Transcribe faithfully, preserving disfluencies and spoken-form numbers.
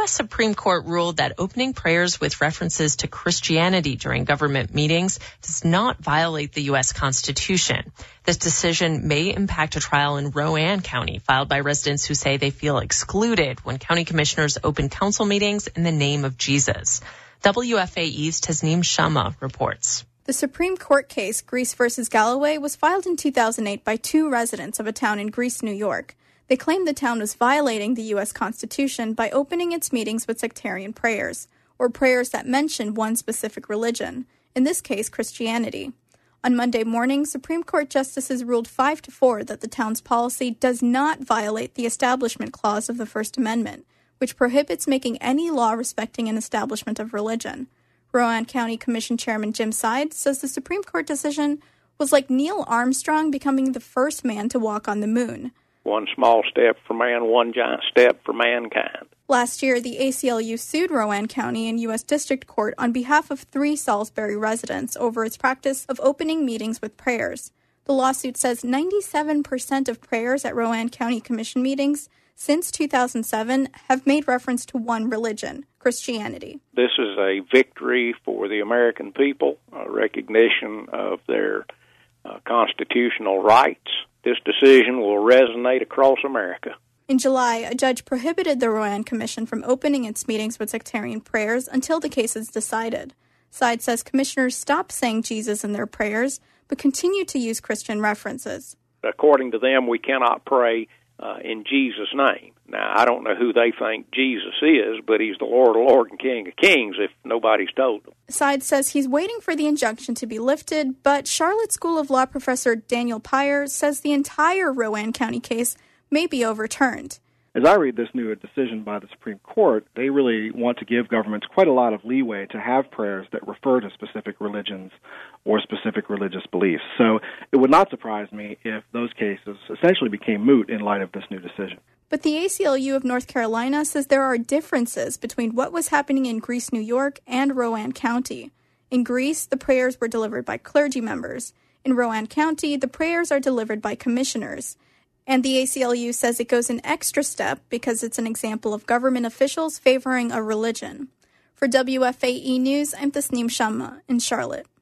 S. Supreme Court ruled that opening prayers with references to Christianity during government meetings does not violate the U S Constitution. This decision may impact a trial in Rowan County filed by residents who say they feel excluded when county commissioners open council meetings in the name of Jesus. W F A E's Tasneem Shamma reports. The Supreme Court case, Greece versus Galloway, was filed in two thousand eight by two residents of a town in Greece, New York. They claimed the town was violating the U S Constitution by opening its meetings with sectarian prayers, or prayers that mention one specific religion, in this case, Christianity. On Monday morning, Supreme Court justices ruled five to four that the town's policy does not violate the Establishment Clause of the First Amendment, which prohibits making any law respecting an establishment of religion. Rowan County Commission Chairman Jim Side says the Supreme Court decision was like Neil Armstrong becoming the first man to walk on the moon. One small step for man, one giant step for mankind. Last year, the A C L U sued Rowan County in U S District Court on behalf of three Salisbury residents over its practice of opening meetings with prayers. The lawsuit says ninety-seven percent of prayers at Rowan County Commission meetings since two thousand seven have made reference to one religion, Christianity. This is a victory for the American people, a recognition of their uh, constitutional rights. This decision will resonate across America. In July, a judge prohibited the Rowan Commission from opening its meetings with sectarian prayers until the case is decided. Side says commissioners stop saying Jesus in their prayers, but continue to use Christian references. According to them, we cannot pray Uh, in Jesus' name. Now, I don't know who they think Jesus is, but he's the Lord of Lords and King of Kings if nobody's told them. Side says he's waiting for the injunction to be lifted, but Charlotte School of Law professor Daniel Pyre says the entire Rowan County case may be overturned. As I read this new decision by the Supreme Court, they really want to give governments quite a lot of leeway to have prayers that refer to specific religions or specific religious beliefs. So it would not surprise me if those cases essentially became moot in light of this new decision. But the A C L U of North Carolina says there are differences between what was happening in Greece, New York, and Rowan County. In Greece, the prayers were delivered by clergy members. In Rowan County, the prayers are delivered by commissioners. And the A C L U says it goes an extra step because it's an example of government officials favoring a religion. For W F A E News, I'm Tasneem Shamma in Charlotte.